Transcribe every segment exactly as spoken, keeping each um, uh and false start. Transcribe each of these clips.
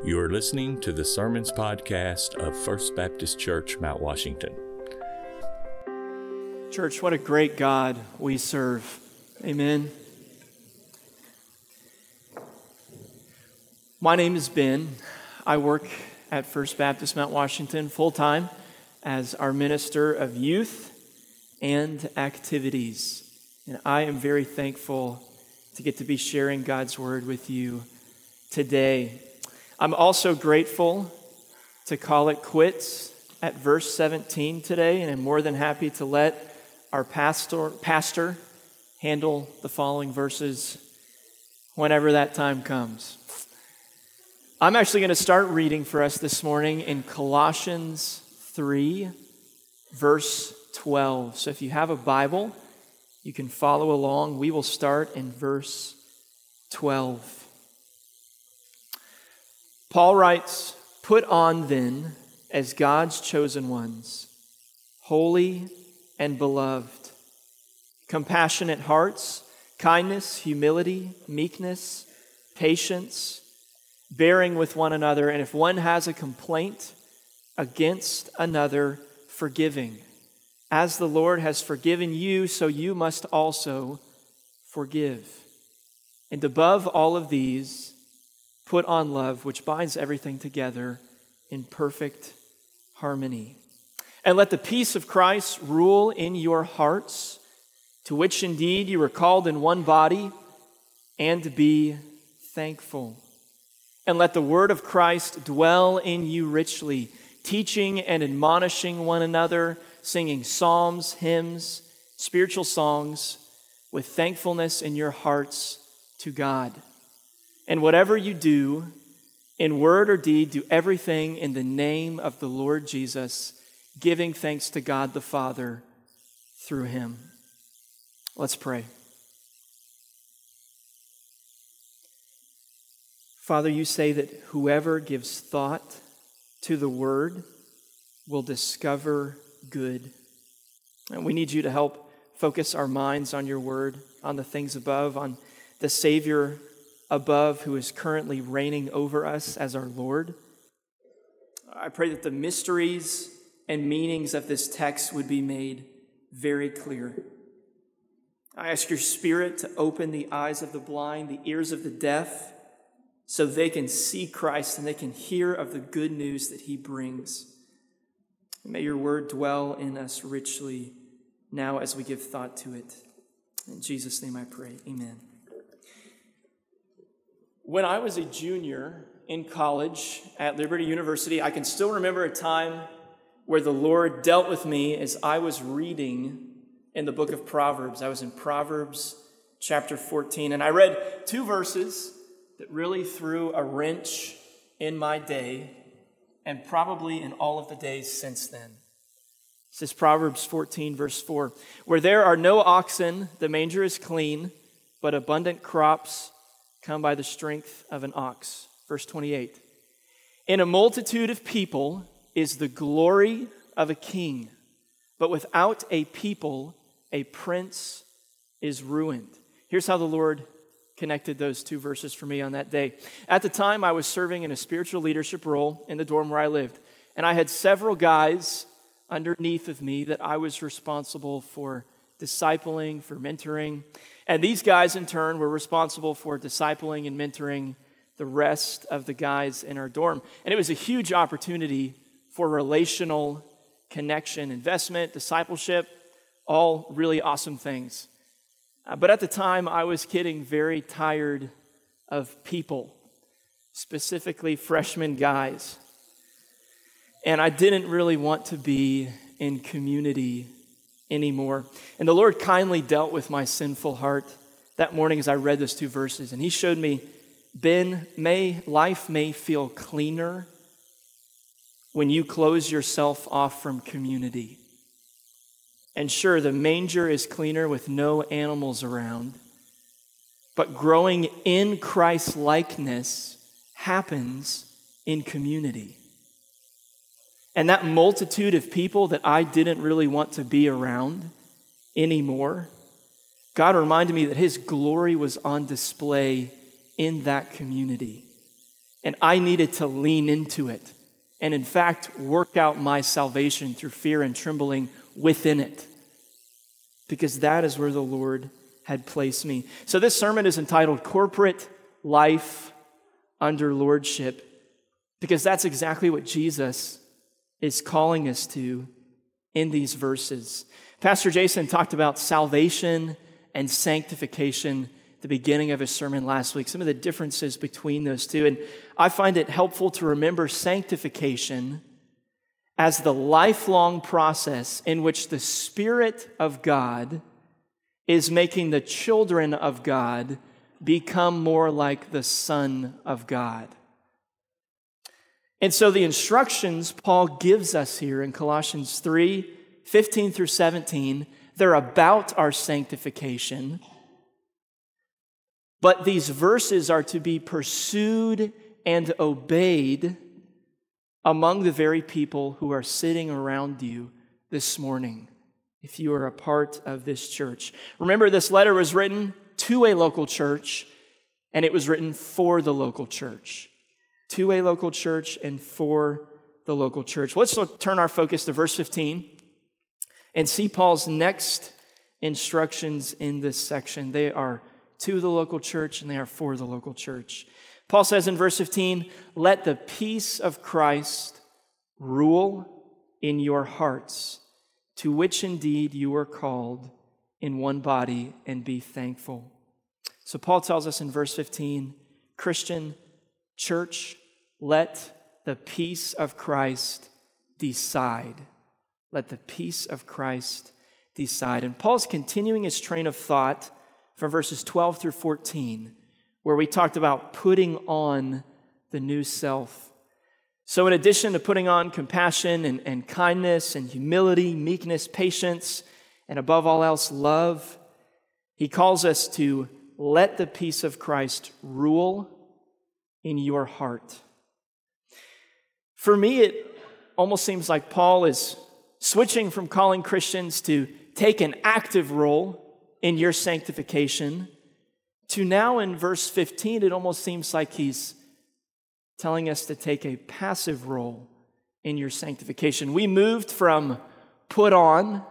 You are listening to the Sermons Podcast of First Baptist Church, Mount Washington. Church, what a great God we serve. Amen. My name is Ben. I work at First Baptist Mount Washington full-time as our minister of youth and activities. And I am very thankful to get to be sharing God's word with you today. I'm also grateful to call it quits at verse seventeen today, and I'm more than happy to let our pastor, pastor handle the following verses whenever that time comes. I'm actually going to start reading for us this morning in Colossians three, verse twelve. So if you have a Bible, you can follow along. We will start in verse twelve. Paul writes, "Put on then, as God's chosen ones, holy and beloved, compassionate hearts, kindness, humility, meekness, patience, bearing with one another, and if one has a complaint against another, forgiving. As the Lord has forgiven you, so you must also forgive. And above all of these, put on love, which binds everything together in perfect harmony. And let the peace of Christ rule in your hearts, to which indeed you were called in one body, and be thankful. And let the word of Christ dwell in you richly, teaching and admonishing one another, singing psalms, hymns, spiritual songs, with thankfulness in your hearts to God. And whatever you do, in word or deed, do everything in the name of the Lord Jesus, giving thanks to God the Father through him." Let's pray. Father, you say that whoever gives thought to the word will discover good. And we need you to help focus our minds on your word, on the things above, on the Savior above who is currently reigning over us as our Lord. I pray that the mysteries and meanings of this text would be made very clear. I ask your Spirit to open the eyes of the blind, the ears of the deaf, so they can see Christ and they can hear of the good news that he brings. May your word dwell in us richly now as we give thought to it. In Jesus' name I pray, amen. When I was a junior in college at Liberty University, I can still remember a time where the Lord dealt with me as I was reading in the book of Proverbs. I was in Proverbs chapter fourteen, and I read two verses that really threw a wrench in my day and probably in all of the days since then. This is Proverbs fourteen, verse four. "Where there are no oxen, the manger is clean, but abundant crops come by the strength of an ox." Verse twenty-eight. "In a multitude of people is the glory of a king, but without a people, a prince is ruined." Here's how the Lord connected those two verses for me on that day. At the time, I was serving in a spiritual leadership role in the dorm where I lived, and I had several guys underneath of me that I was responsible for discipling, for mentoring. And these guys, in turn, were responsible for discipling and mentoring the rest of the guys in our dorm. And it was a huge opportunity for relational connection, investment, discipleship, all really awesome things. Uh, but at the time, I was getting very tired of people, specifically freshman guys. And I didn't really want to be in community anymore. And the Lord kindly dealt with my sinful heart that morning as I read those two verses. And he showed me, Ben, may life may feel cleaner when you close yourself off from community. And sure, the manger is cleaner with no animals around, but growing in Christ's likeness happens in community. And that multitude of people that I didn't really want to be around anymore, God reminded me that his glory was on display in that community. And I needed to lean into it and, in fact, work out my salvation through fear and trembling within it, because that is where the Lord had placed me. So this sermon is entitled Corporate Life Under Lordship, because that's exactly what Jesus is calling us to in these verses. Pastor Jason talked about salvation and sanctification at the beginning of his sermon last week, some of the differences between those two. And I find it helpful to remember sanctification as the lifelong process in which the Spirit of God is making the children of God become more like the Son of God. And so the instructions Paul gives us here in Colossians three, fifteen through seventeen, they're about our sanctification. But these verses are to be pursued and obeyed among the very people who are sitting around you this morning, if you are a part of this church. Remember, this letter was written to a local church, and it was written for the local church. To a local church and for the local church. Let's look, turn our focus to verse fifteen and see Paul's next instructions in this section. They are to the local church and they are for the local church. Paul says in verse fifteen, "Let the peace of Christ rule in your hearts, to which indeed you are called in one body, and be thankful." So Paul tells us in verse fifteen, Christian church, let the peace of Christ decide. Let the peace of Christ decide. And Paul's continuing his train of thought from verses twelve through fourteen, where we talked about putting on the new self. So in addition to putting on compassion and, and kindness and humility, meekness, patience, and above all else, love, he calls us to let the peace of Christ rule in your heart. For me, it almost seems like Paul is switching from calling Christians to take an active role in your sanctification to now in verse fifteen, it almost seems like he's telling us to take a passive role in your sanctification. We moved from put on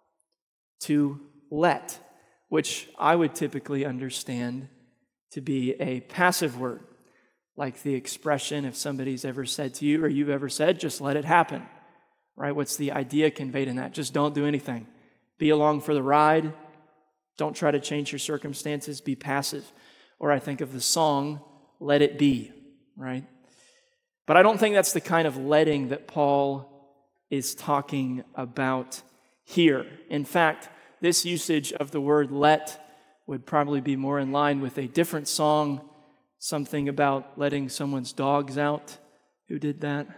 to let, which I would typically understand to be a passive word, like the expression if somebody's ever said to you or you've ever said, just let it happen, right? What's the idea conveyed in that? Just don't do anything. Be along for the ride. Don't try to change your circumstances. Be passive. Or I think of the song, Let It Be, right? But I don't think that's the kind of letting that Paul is talking about here. In fact, this usage of the word let would probably be more in line with a different song, something about letting someone's dogs out. Who did that?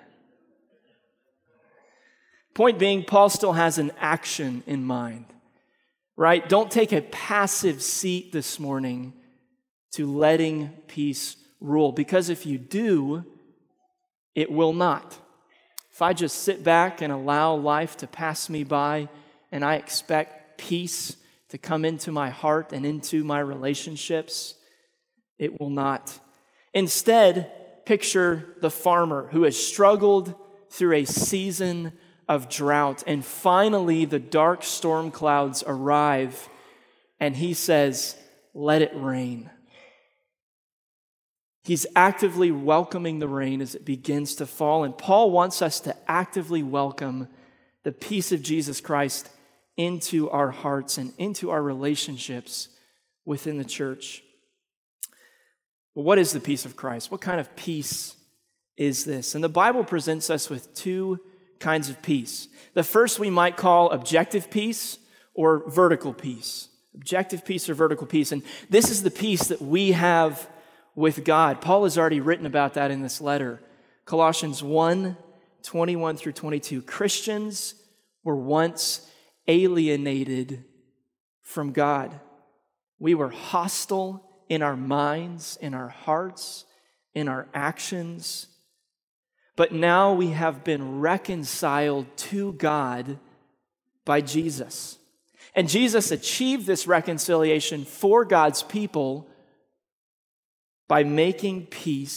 Point being, Paul still has an action in mind, right? Don't take a passive seat this morning to letting peace rule, because if you do, it will not. If I just sit back and allow life to pass me by and I expect peace to come into my heart and into my relationships, it will not. Instead, picture the farmer who has struggled through a season of drought, and finally the dark storm clouds arrive, and he says, let it rain. He's actively welcoming the rain as it begins to fall, and Paul wants us to actively welcome the peace of Jesus Christ into our hearts and into our relationships within the church. Well, what is the peace of Christ? What kind of peace is this? And the Bible presents us with two kinds of peace. The first we might call objective peace or vertical peace. Objective peace or vertical peace. And this is the peace that we have with God. Paul has already written about that in this letter. Colossians one, twenty-one through twenty-two. Christians were once alienated from God. We were hostile in our minds, in our hearts, in our actions. But now we have been reconciled to God by Jesus. And Jesus achieved this reconciliation for God's people by making peace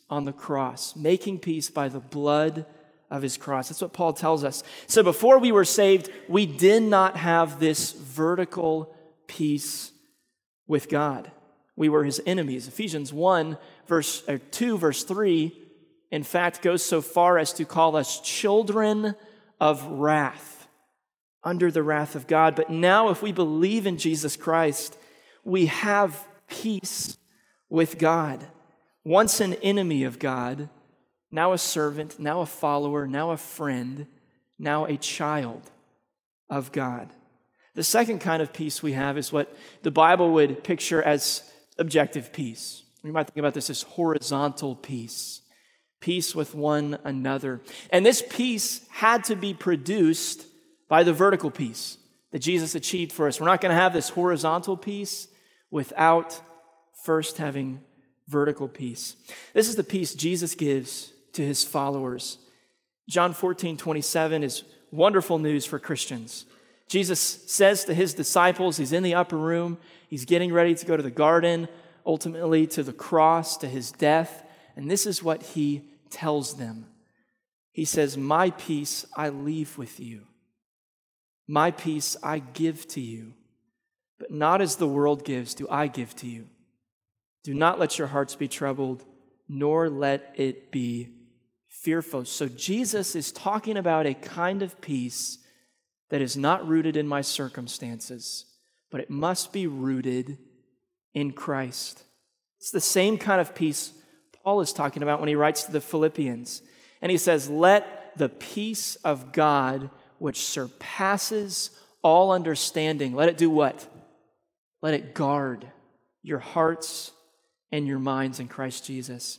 on the cross, making peace by the blood of his cross. That's what Paul tells us. So before we were saved, we did not have this vertical peace with God. We were his enemies. Ephesians one, verse or two, verse three, in fact, goes so far as to call us children of wrath, under the wrath of God. But now, if we believe in Jesus Christ, we have peace with God. Once an enemy of God, now a servant, now a follower, now a friend, now a child of God. The second kind of peace we have is what the Bible would picture as objective peace. We might think about this as horizontal peace, peace with one another. And this peace had to be produced by the vertical peace that Jesus achieved for us. We're not going to have this horizontal peace without first having vertical peace. This is the peace Jesus gives to his followers. John fourteen twenty-seven is wonderful news for Christians. Jesus says to his disciples, he's in the upper room, he's getting ready to go to the garden, ultimately to the cross, to his death, and this is what he tells them. He says, "My peace I leave with you. My peace I give to you, but not as the world gives do I give to you. Do not let your hearts be troubled, nor let it be fearful." So Jesus is talking about a kind of peace that is not rooted in my circumstances, but it must be rooted in Christ. It's the same kind of peace Paul is talking about when he writes to the Philippians. And he says, "Let the peace of God, which surpasses all understanding," let it do what? Let it guard your hearts and your minds in Christ Jesus.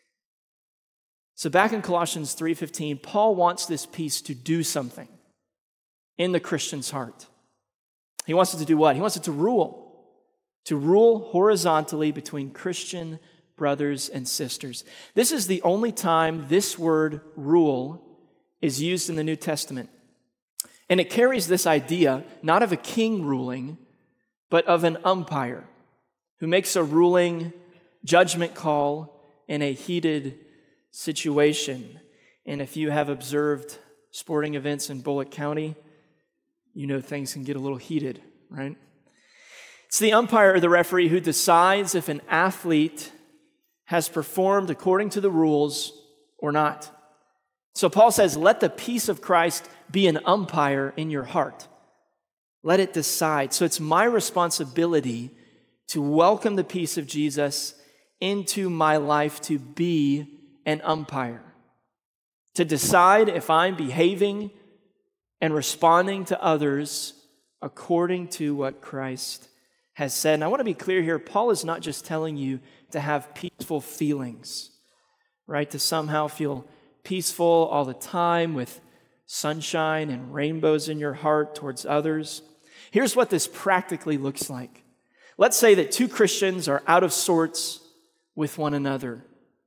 So back in Colossians three fifteen, Paul wants this peace to do something in the Christian's heart. He wants it to do what? He wants it to rule. To rule horizontally between Christian brothers and sisters. This is the only time this word rule is used in the New Testament. And it carries this idea, not of a king ruling, but of an umpire who makes a ruling judgment call in a heated situation. And if you have observed sporting events in Bullitt County, you know things can get a little heated, right? It's the umpire or the referee who decides if an athlete has performed according to the rules or not. So Paul says, let the peace of Christ be an umpire in your heart. Let it decide. So it's my responsibility to welcome the peace of Jesus into my life, to be an umpire, to decide if I'm behaving and responding to others according to what Christ has said. And I want to be clear here, Paul is not just telling you to have peaceful feelings, right? To somehow feel peaceful all the time with sunshine and rainbows in your heart towards others. Here's what this practically looks like. Let's say that two Christians are out of sorts with one another.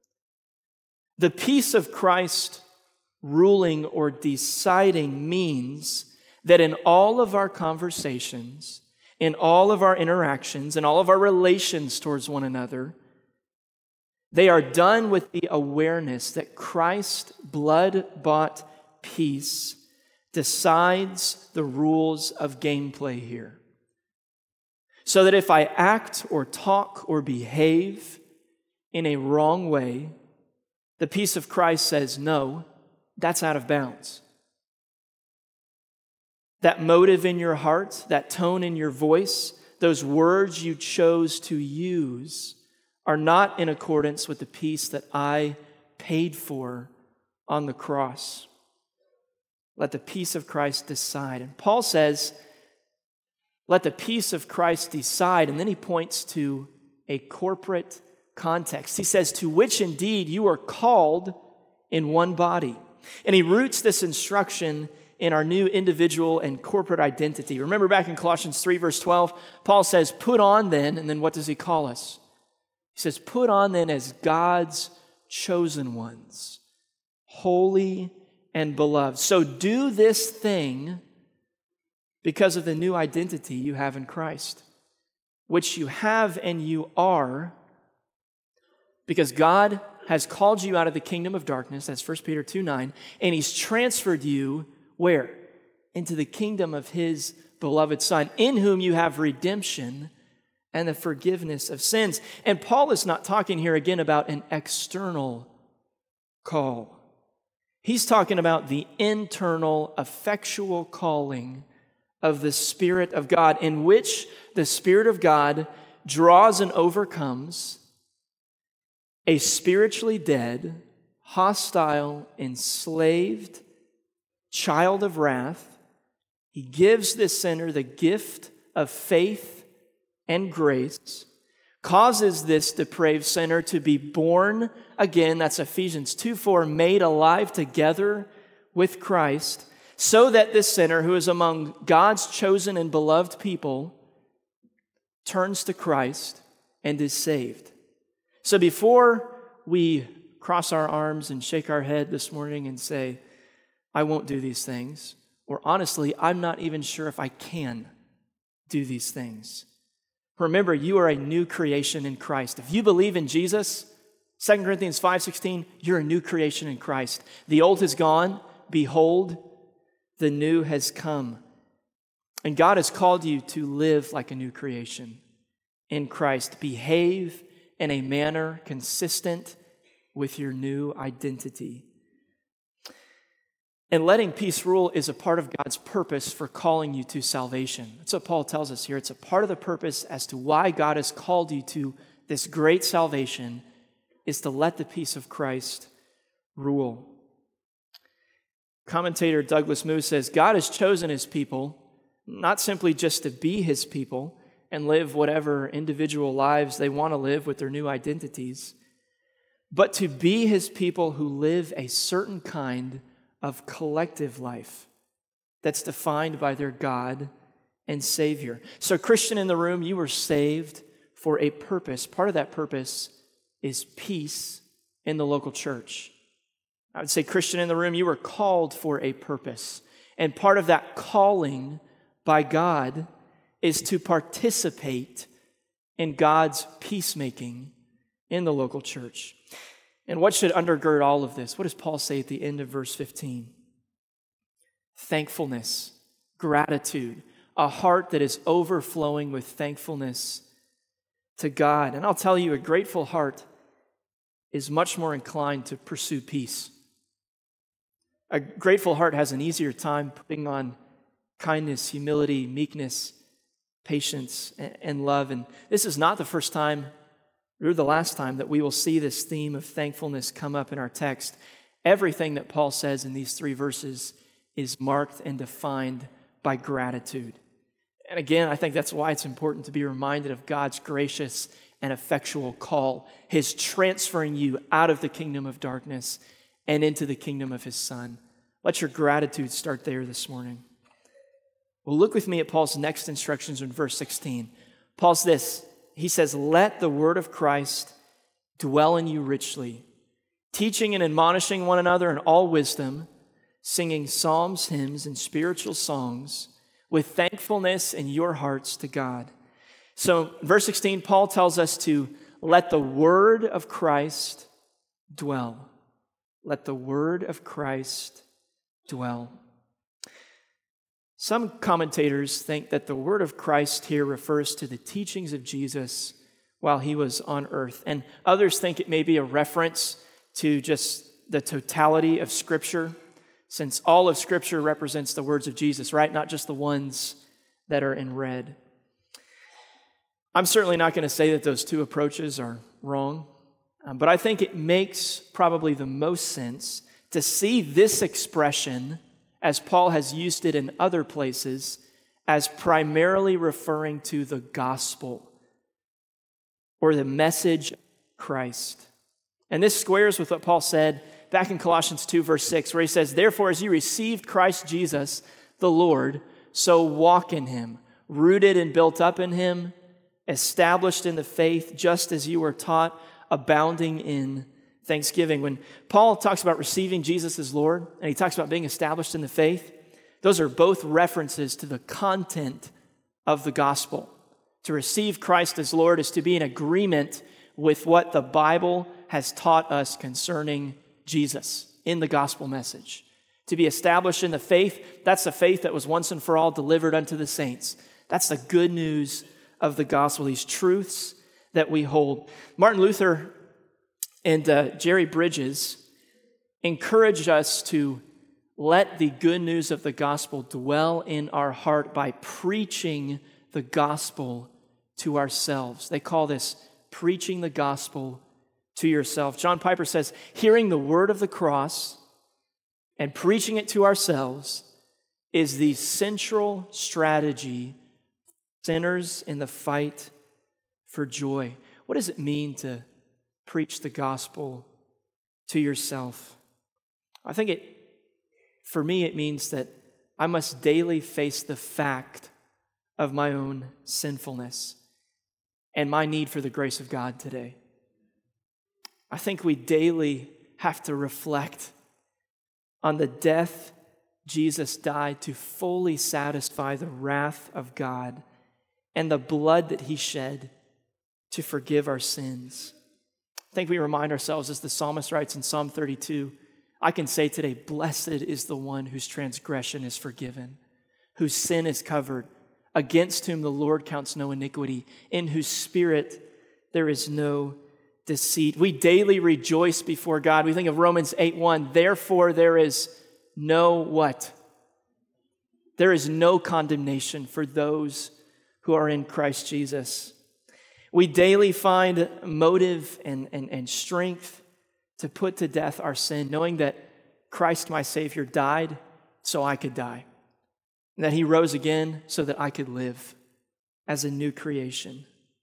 The peace of Christ ruling or deciding means that in all of our conversations, in all of our interactions, in all of our relations towards one another, they are done with the awareness that Christ's blood-bought peace decides the rules of gameplay here. So that if I act or talk or behave in a wrong way, the peace of Christ says, no, that's out of bounds. That motive in your heart, that tone in your voice, those words you chose to use are not in accordance with the peace that I paid for on the cross. Let the peace of Christ decide. And Paul says, let the peace of Christ decide. And then he points to a corporate context. He says, to which indeed you are called in one body. And he roots this instruction in our new individual and corporate identity. Remember back in Colossians three, verse twelve, Paul says, put on then, and then what does he call us? He says, put on then as God's chosen ones, holy and beloved. So do this thing because of the new identity you have in Christ, which you have and you are because God has called you out of the kingdom of darkness, that's First Peter two nine, and he's transferred you where? Into the kingdom of his beloved Son, in whom you have redemption and the forgiveness of sins. And Paul is not talking here again about an external call. He's talking about the internal, effectual calling of the Spirit of God, in which the Spirit of God draws and overcomes a spiritually dead, hostile, enslaved child of wrath. He gives this sinner the gift of faith and grace, causes this depraved sinner to be born again, that's Ephesians two four, made alive together with Christ, so that this sinner who is among God's chosen and beloved people turns to Christ and is saved. So before we cross our arms and shake our head this morning and say, I won't do these things, or honestly, I'm not even sure if I can do these things. Remember, you are a new creation in Christ. If you believe in Jesus, Second Corinthians five sixteen, you're a new creation in Christ. The old has gone, behold, the new has come. And God has called you to live like a new creation in Christ. Behave in a manner consistent with your new identity. And letting peace rule is a part of God's purpose for calling you to salvation. That's what Paul tells us here. It's a part of the purpose as to why God has called you to this great salvation, is to let the peace of Christ rule. Commentator Douglas Moo says, God has chosen his people, not simply just to be his people and live whatever individual lives they want to live with their new identities, but to be his people who live a certain kind of collective life that's defined by their God and Savior. So, Christian in the room, you were saved for a purpose. Part of that purpose is peace in the local church. I would say, Christian in the room, you were called for a purpose. And part of that calling by God is to participate in God's peacemaking in the local church. And what should undergird all of this? What does Paul say at the end of verse fifteen? Thankfulness, gratitude, a heart that is overflowing with thankfulness to God. And I'll tell you, a grateful heart is much more inclined to pursue peace. A grateful heart has an easier time putting on kindness, humility, meekness, patience, and love. And this is not the first time or the last time that we will see this theme of thankfulness come up in our text. Everything that Paul says in these three verses is marked and defined by gratitude. And again, I think that's why it's important to be reminded of God's gracious and effectual call, his transferring you out of the kingdom of darkness and into the kingdom of his Son. Let your gratitude start there this morning. Well, look with me at Paul's next instructions in verse sixteen. Paul's this. He says, let the word of Christ dwell in you richly, teaching and admonishing one another in all wisdom, singing psalms, hymns, and spiritual songs with thankfulness in your hearts to God. So, verse sixteen, Paul tells us to let the word of Christ dwell. Let the word of Christ dwell. Some commentators think that the word of Christ here refers to the teachings of Jesus while he was on earth. And others think it may be a reference to just the totality of Scripture, since all of Scripture represents the words of Jesus, right? Not just the ones that are in red. I'm certainly not going to say that those two approaches are wrong, um, but I think it makes probably the most sense to see this expression, as Paul has used it in other places, as primarily referring to the gospel or the message of Christ. And this squares with what Paul said back in Colossians two, verse six, where he says, therefore, as you received Christ Jesus, the Lord, so walk in him, rooted and built up in him, established in the faith, just as you were taught, abounding in thanksgiving. When Paul talks about receiving Jesus as Lord, and he talks about being established in the faith, those are both references to the content of the gospel. To receive Christ as Lord is to be in agreement with what the Bible has taught us concerning Jesus in the gospel message. To be established in the faith, that's the faith that was once and for all delivered unto the saints. That's the good news of the gospel, these truths that we hold. Martin Luther and uh, Jerry Bridges encouraged us to let the good news of the gospel dwell in our heart by preaching the gospel to ourselves. They call this preaching the gospel to yourself. John Piper says, hearing the word of the cross and preaching it to ourselves is the central strategy for sinners in the fight for joy. What does it mean to preach the gospel to yourself? I think it, for me, it means that I must daily face the fact of my own sinfulness and my need for the grace of God today. I think we daily have to reflect on the death Jesus died to fully satisfy the wrath of God and the blood that he shed to forgive our sins. I think we remind ourselves, as the psalmist writes in Psalm thirty-two, I can say today, blessed is the one whose transgression is forgiven, whose sin is covered, against whom the Lord counts no iniquity, in whose spirit there is no deceit. We daily rejoice before God. We think of Romans eight one, therefore there is no what? There is no condemnation for those who are in Christ Jesus. We daily find motive and, and, and strength to put to death our sin, knowing that Christ, my Savior, died so I could die, and that he rose again so that I could live as a new creation.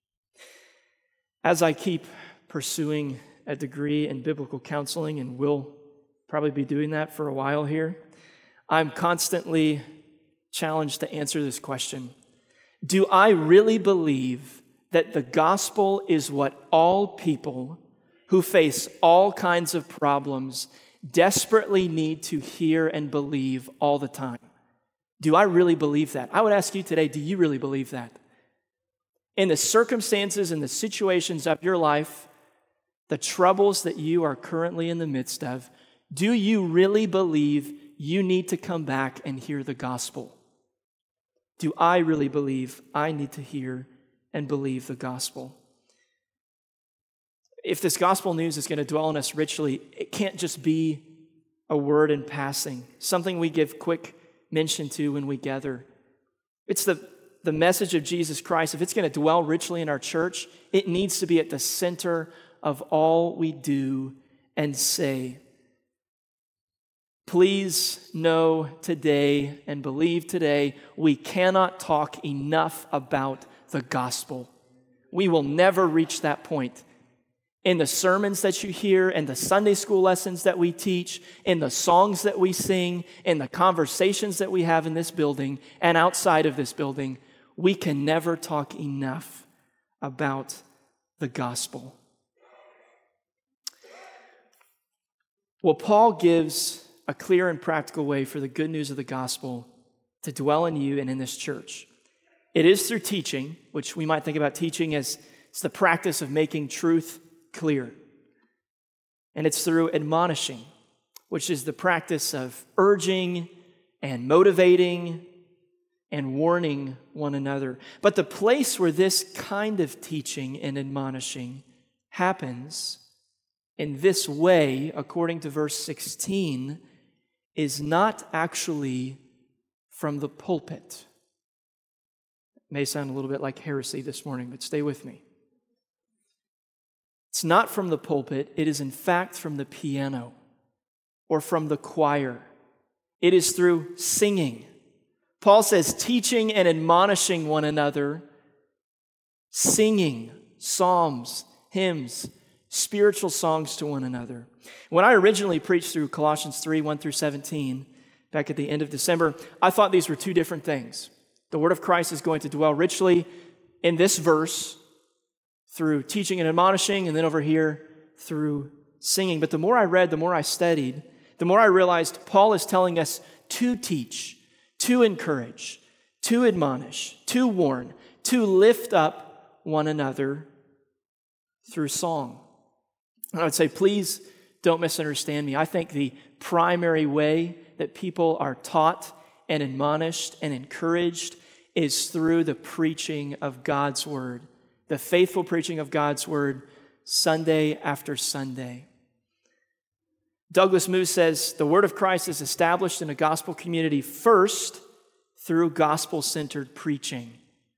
As I keep pursuing a degree in biblical counseling, and will probably be doing that for a while here, I'm constantly challenged to answer this question. Do I really believe that the gospel is what all people who face all kinds of problems desperately need to hear and believe all the time? Do I really believe that? I would ask you today, do you really believe that? In the circumstances and the situations of your life, the troubles that you are currently in the midst of, do you really believe you need to come back and hear the gospel? Do I really believe I need to hear and believe the gospel? If this gospel news is going to dwell in us richly, it can't just be a word in passing, something we give quick mention to when we gather. It's the, the message of Jesus Christ. If it's going to dwell richly in our church, it needs to be at the center of all we do and say. Please know today and believe today, we cannot talk enough about the gospel. We will never reach that point. In the sermons that you hear, in the Sunday school lessons that we teach, in the songs that we sing, in the conversations that we have in this building and outside of this building, we can never talk enough about the gospel. Well, Paul gives a clear and practical way for the good news of the gospel to dwell in you and in this church. It is through teaching, which we might think about teaching as it's the practice of making truth clear. And it's through admonishing, which is the practice of urging and motivating and warning one another. But the place where this kind of teaching and admonishing happens in this way, according to verse sixteen, is not actually from the pulpit. It may sound a little bit like heresy this morning, but stay with me. It's not from the pulpit. It is in fact from the piano or from the choir. It is through singing. Paul says teaching and admonishing one another, singing psalms, hymns, spiritual songs to one another. When I originally preached through Colossians three, one through seventeen, back at the end of December, I thought these were two different things. The word of Christ is going to dwell richly in this verse through teaching and admonishing, and then over here through singing. But the more I read, the more I studied, the more I realized Paul is telling us to teach, to encourage, to admonish, to warn, to lift up one another through song. And I would say, please don't misunderstand me. I think the primary way that people are taught and admonished and encouraged is through the preaching of God's word, the faithful preaching of God's word Sunday after Sunday. Douglas Moo says the word of Christ is established in a gospel community first through gospel-centered preaching,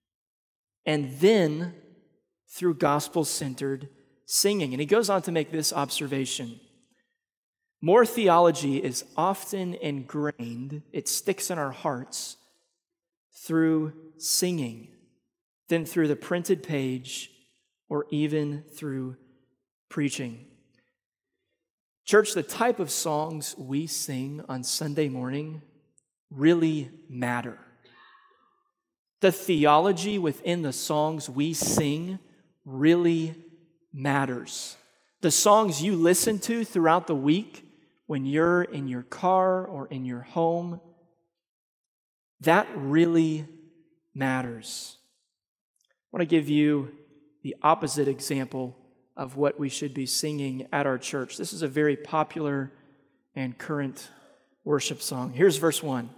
and then through gospel-centered singing. And he goes on to make this observation. More theology is often ingrained, it sticks in our hearts, through singing than through the printed page or even through preaching. Church, the type of songs we sing on Sunday morning really matter. The theology within the songs we sing really matters. The songs you listen to throughout the week when you're in your car or in your home, that really matters. I want to give you the opposite example of what we should be singing at our church. This is a very popular and current worship song. Here's verse one.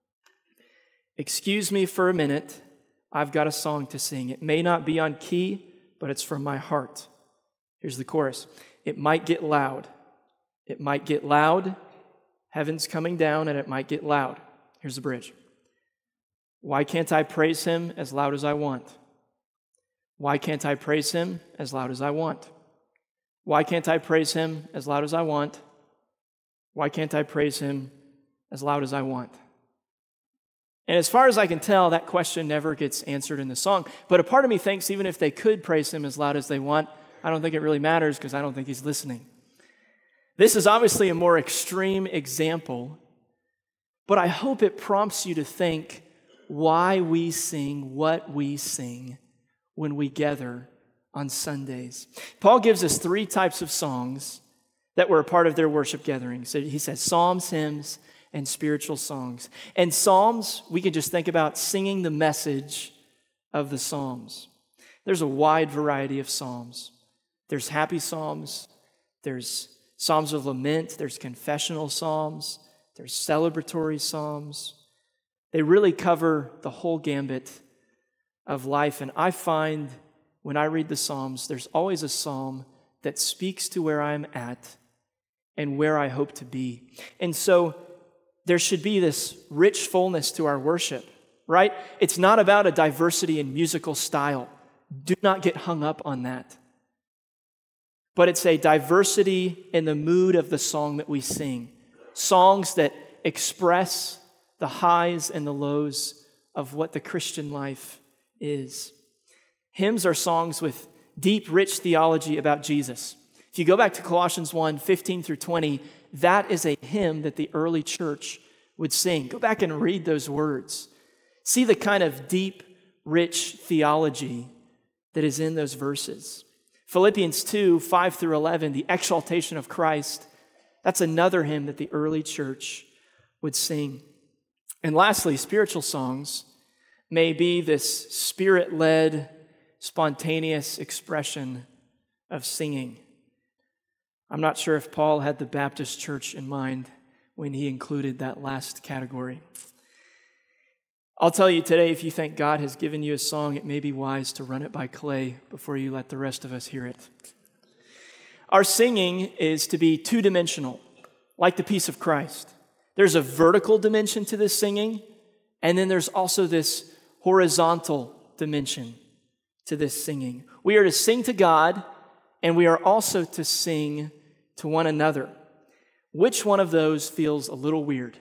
Excuse me for a minute, I've got a song to sing. It may not be on key, but it's from my heart. Here's the chorus. It might get loud. It might get loud. Heaven's coming down and it might get loud. Here's the bridge. Why can't I praise him as loud as I want? Why can't I praise him as loud as I want? Why can't I praise him as loud as I want? Why can't I praise him as loud as I want? And as far as I can tell, that question never gets answered in the song. But a part of me thinks even if they could praise him as loud as they want, I don't think it really matters because I don't think he's listening. This is obviously a more extreme example, but I hope it prompts you to think why we sing what we sing when we gather on Sundays. Paul gives us three types of songs that were a part of their worship gathering. So he says psalms, hymns, and spiritual songs. And psalms, we can just think about singing the message of the psalms. There's a wide variety of psalms. There's happy psalms, there's psalms of lament, there's confessional psalms, there's celebratory psalms. They really cover the whole gambit of life. And I find when I read the Psalms, there's always a psalm that speaks to where I'm at and where I hope to be. And so there should be this rich fullness to our worship, right? It's not about a diversity in musical style. Do not get hung up on that. But it's a diversity in the mood of the song that we sing. Songs that express the highs and the lows of what the Christian life is. Hymns are songs with deep, rich theology about Jesus. If you go back to Colossians one, fifteen through twenty, that is a hymn that the early church would sing. Go back and read those words. See the kind of deep, rich theology that is in those verses. Philippians two, five through eleven, the exaltation of Christ, that's another hymn that the early church would sing. And lastly, spiritual songs may be this spirit-led, spontaneous expression of singing. I'm not sure if Paul had the Baptist church in mind when he included that last category. I'll tell you today, if you think God has given you a song, it may be wise to run it by Clay before you let the rest of us hear it. Our singing is to be two-dimensional, like the peace of Christ. There's a vertical dimension to this singing, and then there's also this horizontal dimension to this singing. We are to sing to God, and we are also to sing to one another. Which one of those feels a little weird?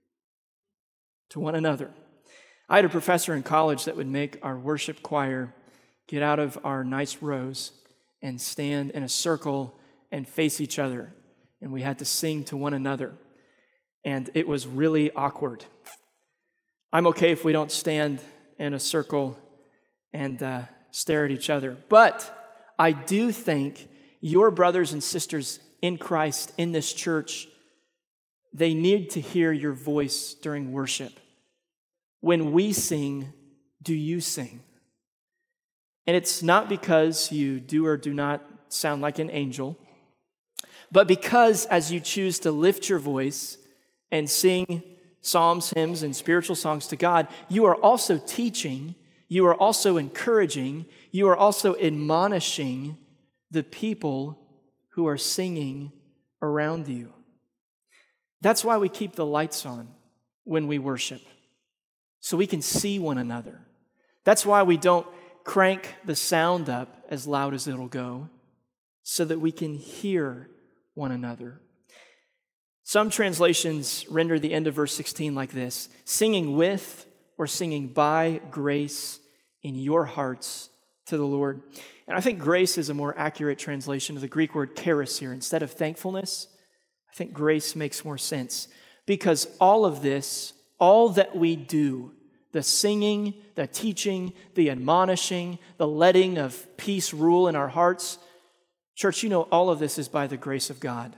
To one another. I had a professor in college that would make our worship choir get out of our nice rows and stand in a circle and face each other. And we had to sing to one another. And it was really awkward. I'm okay if we don't stand in a circle and uh, stare at each other. But I do think your brothers and sisters in Christ, in this church, they need to hear your voice during worship. When we sing, do you sing? And it's not because you do or do not sound like an angel. but because as you choose to lift your voice and sing psalms, hymns, and spiritual songs to God, you are also teaching, you are also encouraging, you are also admonishing the people who are singing around you. That's why we keep the lights on when we worship, so we can see one another. That's why we don't crank the sound up as loud as it'll go, so that we can hear one another. Some translations render the end of verse sixteen like this: singing with or singing by grace in your hearts to the Lord. And I think grace is a more accurate translation of the Greek word charis here. Instead of thankfulness, I think grace makes more sense, because all of this, all that we do, the singing, the teaching, the admonishing, the letting of peace rule in our hearts, church, you know, all of this is by the grace of God.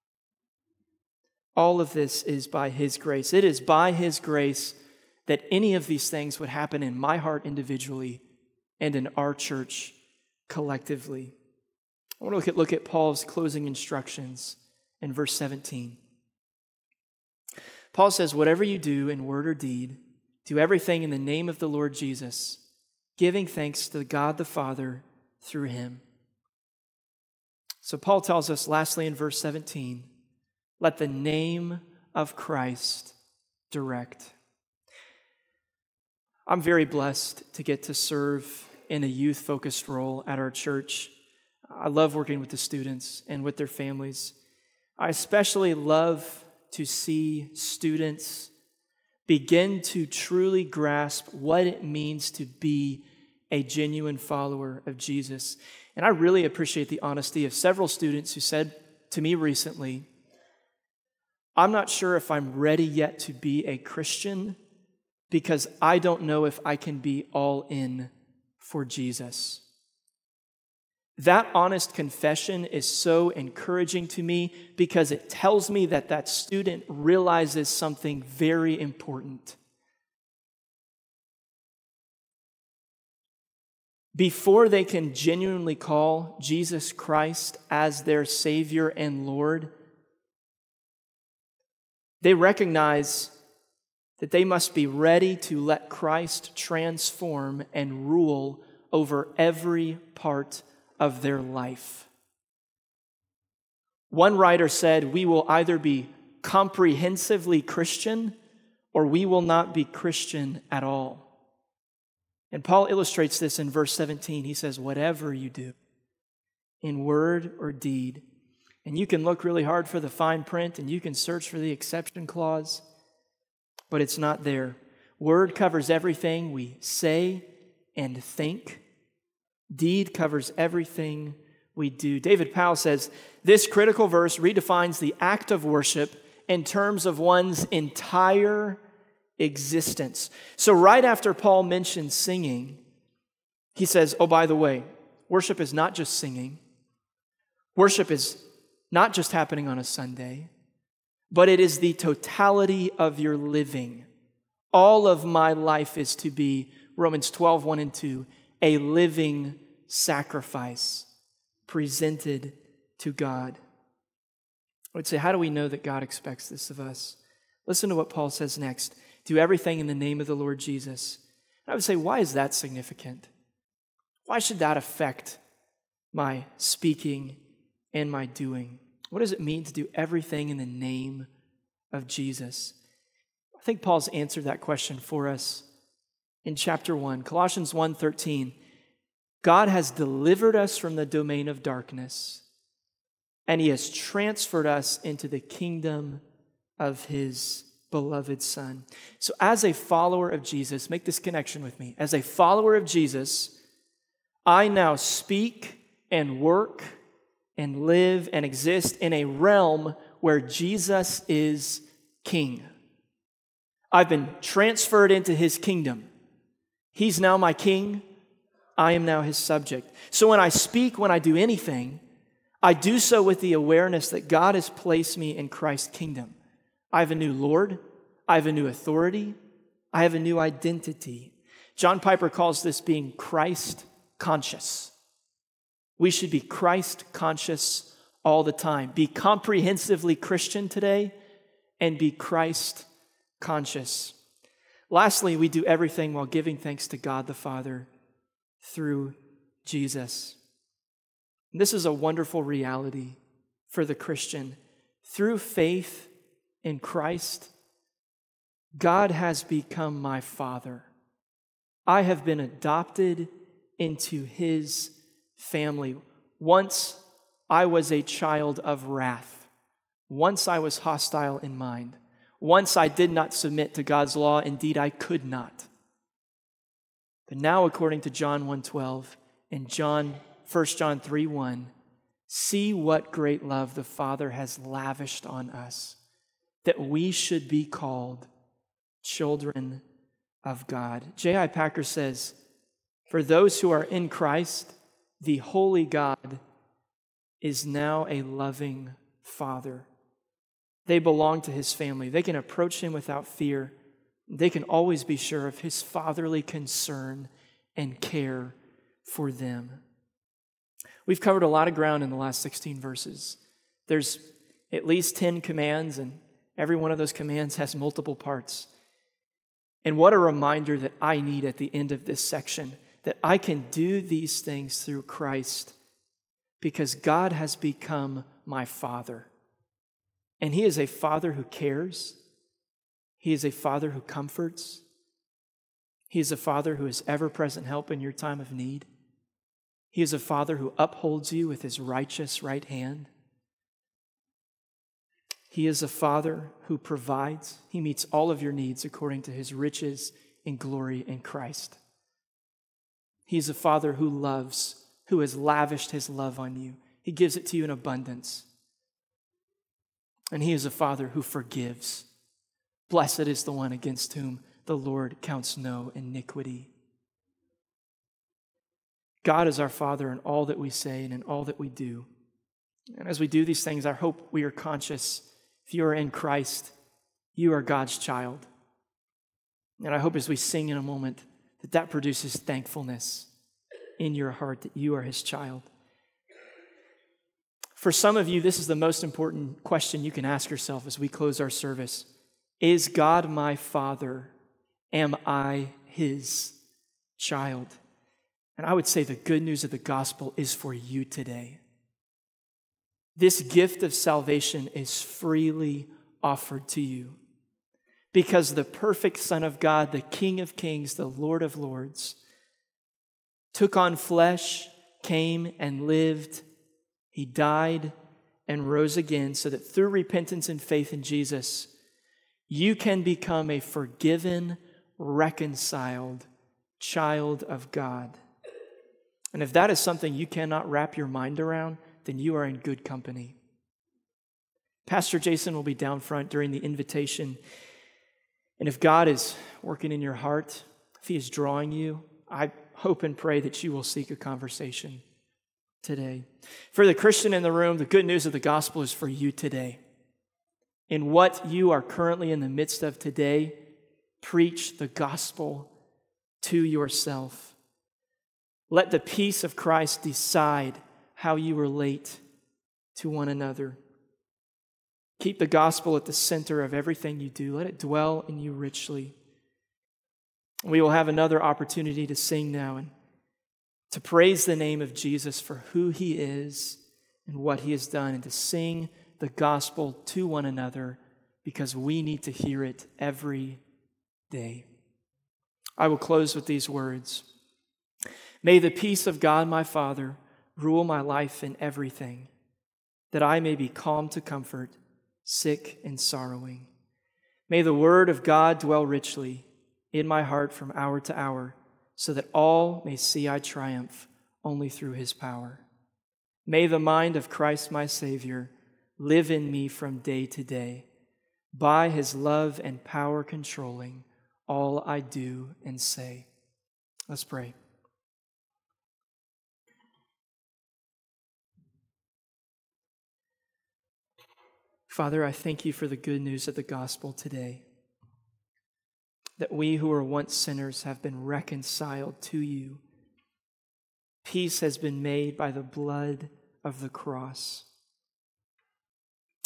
All of this is by His grace. It is by His grace that any of these things would happen in my heart individually and in our church collectively. I want to look at, look at Paul's closing instructions in verse seventeen. Paul says, whatever you do in word or deed, do everything in the name of the Lord Jesus, giving thanks to God the Father through Him. So Paul tells us lastly in verse seventeen, let the name of Christ direct. I'm very blessed to get to serve in a youth-focused role at our church. I love working with the students and with their families. I especially love to see students begin to truly grasp what it means to be a genuine follower of Jesus. And I really appreciate the honesty of several students who said to me recently, I'm not sure if I'm ready yet to be a Christian because I don't know if I can be all in for Jesus. That honest confession is so encouraging to me because it tells me that that student realizes something very important. Before they can genuinely call Jesus Christ as their Savior and Lord, they recognize that they must be ready to let Christ transform and rule over every part of their life. One writer said, we will either be comprehensively Christian or we will not be Christian at all. And Paul illustrates this in verse seventeen. He says, whatever you do, in word or deed, and you can look really hard for the fine print and you can search for the exception clause, but it's not there. Word covers everything we say and think. Deed covers everything we do. David Powell says, this critical verse redefines the act of worship in terms of one's entire existence. So right after Paul mentions singing, he says, oh, by the way, worship is not just singing. Worship is not just happening on a Sunday, but it is the totality of your living. All of my life is to be, Romans twelve, one and two, a living sacrifice presented to God. I would say, how do we know that God expects this of us? Listen to what Paul says next. Do everything in the name of the Lord Jesus. And I would say, why is that significant? Why should that affect my speaking and my doing? What does it mean to do everything in the name of Jesus? I think Paul's answered that question for us in chapter one, Colossians one thirteen. God has delivered us from the domain of darkness, and He has transferred us into the kingdom of His beloved Son. So as a follower of Jesus, make this connection with me. As a follower of Jesus, I now speak and work and live and exist in a realm where Jesus is King. I've been transferred into His kingdom. He's now my King. I am now His subject. So when I speak, when I do anything, I do so with the awareness that God has placed me in Christ's kingdom. I have a new Lord. I have a new authority. I have a new identity. John Piper calls this being Christ conscious. We should be Christ conscious all the time. Be comprehensively Christian today and be Christ conscious. Lastly, we do everything while giving thanks to God the Father through Jesus. And this is a wonderful reality for the Christian. Through faith in Christ, God has become my Father. I have been adopted into His family. Once I was a child of wrath. Once I was hostile in mind. Once I did not submit to God's law. Indeed, I could not. But now, according to John one twelve and John, First John three one, see what great love the Father has lavished on us, that we should be called children of God. J I Packer says, for those who are in Christ, the holy God is now a loving Father. They belong to His family. They can approach Him without fear. They can always be sure of His fatherly concern and care for them. We've covered a lot of ground in the last sixteen verses. There's at least ten commands, and every one of those commands has multiple parts. And what a reminder that I need at the end of this section, that I can do these things through Christ because God has become my Father. And He is a Father who cares. He is a Father who comforts. He is a Father who is ever-present help in your time of need. He is a Father who upholds you with His righteous right hand. He is a Father who provides. He meets all of your needs according to His riches and glory in Christ. He is a Father who loves, who has lavished His love on you. He gives it to you in abundance. And He is a Father who forgives. Blessed is the one against whom the Lord counts no iniquity. God is our Father in all that we say and in all that we do. And as we do these things, I hope we are conscious, if you are in Christ, you are God's child. And I hope as we sing in a moment, that that produces thankfulness in your heart that you are His child. For some of you, this is the most important question you can ask yourself as we close our service. Is God my Father? Am I His child? And I would say the good news of the gospel is for you today. This gift of salvation is freely offered to you because the perfect Son of God, the King of Kings, the Lord of Lords, took on flesh, came and lived. He died and rose again so that through repentance and faith in Jesus, you can become a forgiven, reconciled child of God. And if that is something you cannot wrap your mind around, then you are in good company. Pastor Jason will be down front during the invitation. And if God is working in your heart, if He is drawing you, I hope and pray that you will seek a conversation today. For the Christian in the room, the good news of the gospel is for you today. In what you are currently in the midst of today, preach the gospel to yourself. Let the peace of Christ decide how you relate to one another. Keep the gospel at the center of everything you do. Let it dwell in you richly. We will have another opportunity to sing now and to praise the name of Jesus for who He is and what He has done, and to sing the gospel to one another because we need to hear it every day. I will close with these words. May the peace of God, my Father, rule my life in everything, that I may be calm to comfort, sick and sorrowing. May the word of God dwell richly in my heart from hour to hour, so that all may see I triumph only through His power. May the mind of Christ my Savior live in me from day to day, by His love and power controlling all I do and say. Let's pray. Father, I thank You for the good news of the gospel today, that we who were once sinners have been reconciled to You. Peace has been made by the blood of the cross.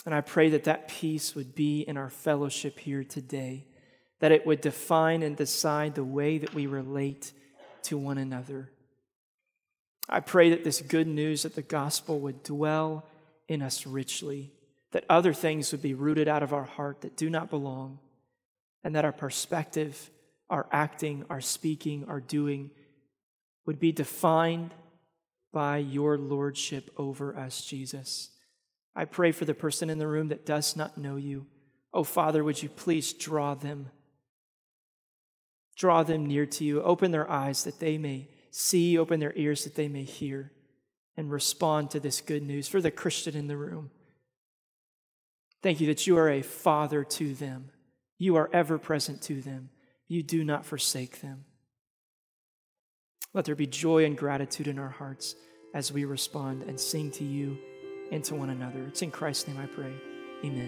And I pray that that peace would be in our fellowship here today, that it would define and decide the way that we relate to one another. I pray that this good news of the gospel would dwell in us richly, that other things would be rooted out of our heart that do not belong, and that our perspective, our acting, our speaking, our doing would be defined by your lordship over us, Jesus. I pray for the person in the room that does not know you. Oh, Father, would you please draw them? Draw them near to you. Open their eyes that they may see, open their ears that they may hear, and respond to this good news. For the Christian in the room, thank you that you are a father to them. You are ever present to them. You do not forsake them. Let there be joy and gratitude in our hearts as we respond and sing to you and to one another. It's in Christ's name I pray. Amen.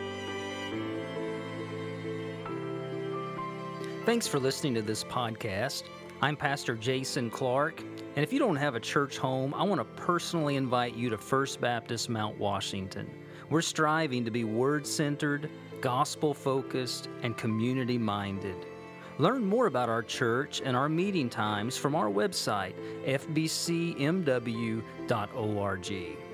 Thanks for listening to this podcast. I'm Pastor Jason Clark, and if you don't have a church home, I want to personally invite you to First Baptist Mount Washington. We're striving to be word-centered, gospel-focused, and community-minded. Learn more about our church and our meeting times from our website, f b c m w dot org.